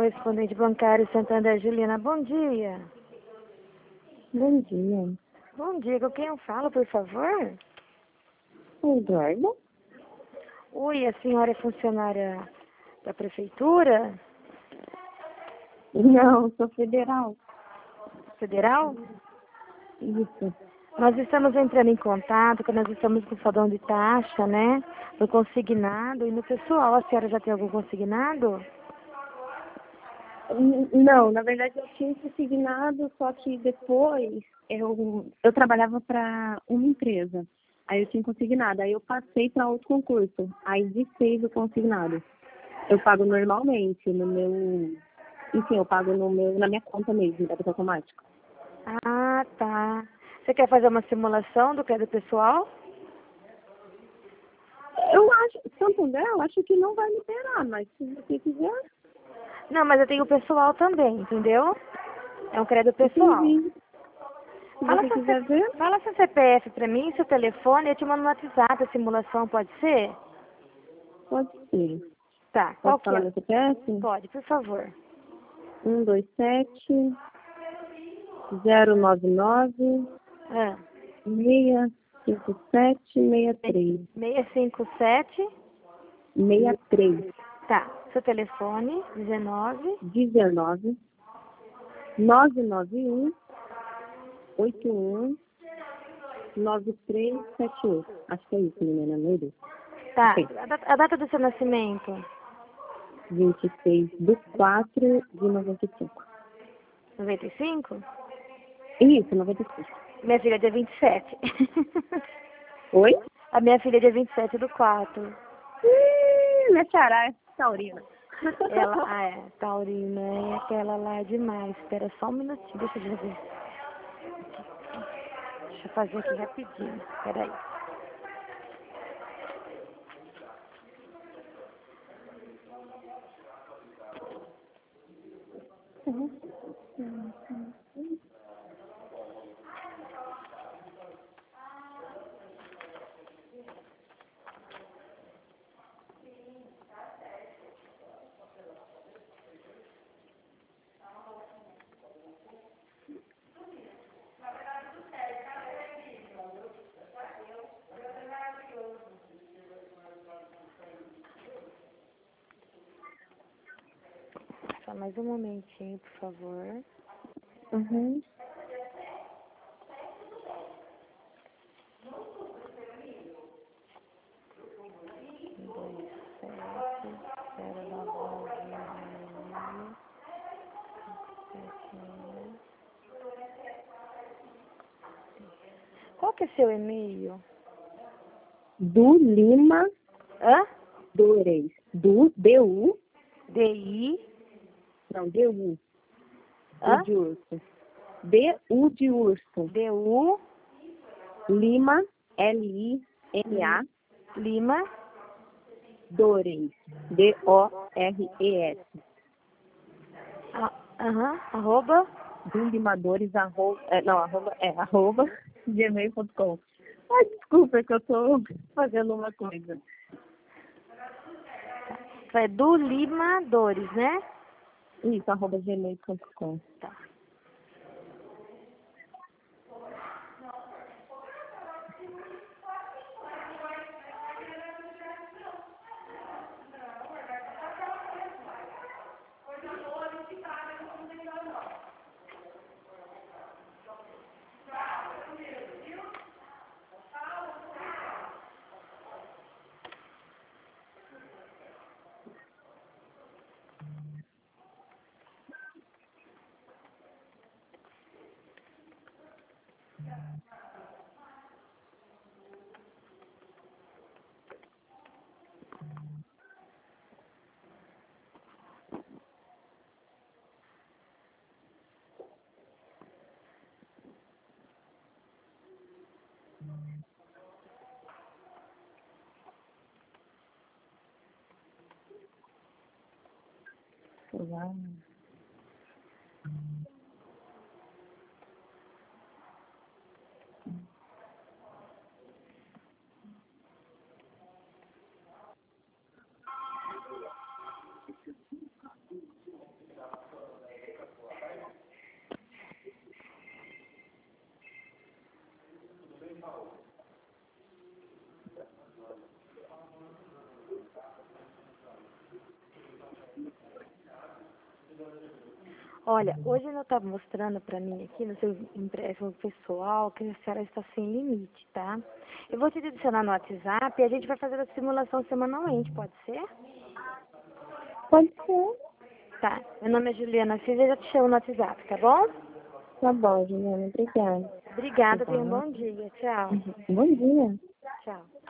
correspondente bancário Santander, Juliana. Bom dia. Bom dia. Bom dia, com quem eu falo, por favor? Eduardo? Oi, a senhora é funcionária da prefeitura? Não, sou federal. Federal? Isso. Nós estamos entrando em contato, que nós estamos com o salão de taxa, né? No consignado e no pessoal. A senhora já tem algum consignado? Não, na verdade eu tinha consignado, só que depois eu trabalhava para uma empresa. Aí eu tinha consignado, aí eu passei para outro concurso. Aí desfez o consignado. Eu pago normalmente no meu. Enfim, eu pago na minha conta mesmo, débito automático. Ah, tá. Você quer fazer uma simulação do crédito pessoal? Eu acho, Santander, eu acho que não vai liberar, mas se você quiser, Não, mas eu tenho o pessoal também, entendeu? É um crédito pessoal. entendi. Se Fala você seu, quiser ver, fala seu CPF pra mim, seu telefone, eu te mando no WhatsApp a simulação, pode ser? pode ser. Tá, qual Posso que falar é? meu CPF? Pode, por favor. 127 099 Ah, 65763. 657, 63 tá. Seu telefone, 19, 19 991 81 9378. Acho que é isso, menina, meu Deus. tá. Ok. A data do seu nascimento, 26/4/95. 95? Isso, 95. Minha filha é dia 27. Oi? A minha filha é dia 27/4. Minha xará é taurina. É, taurina, é aquela lá é demais. Espera só um minutinho, deixa eu ver. Deixa eu fazer aqui rapidinho, peraí. Só mais um momentinho, por favor. Uhum. Qual que é seu e-mail? Do Lima Hã? Dores. Do DU. DI? Não, DU. U Hã? de urso. DU de urso. DU? Lima, LIMA, Lima? Dores. DORES. Aham, arroba? Do Limadores, arroba, gmail.com. Ai, desculpa, é que eu tô fazendo uma coisa. É do Limadores, né? Isso, arroba gmail.com. Tá. Uau. Olha, hoje ela está mostrando para mim aqui no seu empréstimo pessoal que a senhora está sem limite, tá? Eu vou te adicionar no WhatsApp e a gente vai fazer a simulação semanalmente, pode ser? Pode ser. Tá. Meu nome é Juliana Cisa e já te chamo no WhatsApp, tá bom? Tá bom, Juliana. Obrigada. Obrigada, tenha um Obrigada. bom dia. Tchau. Bom dia. Tchau.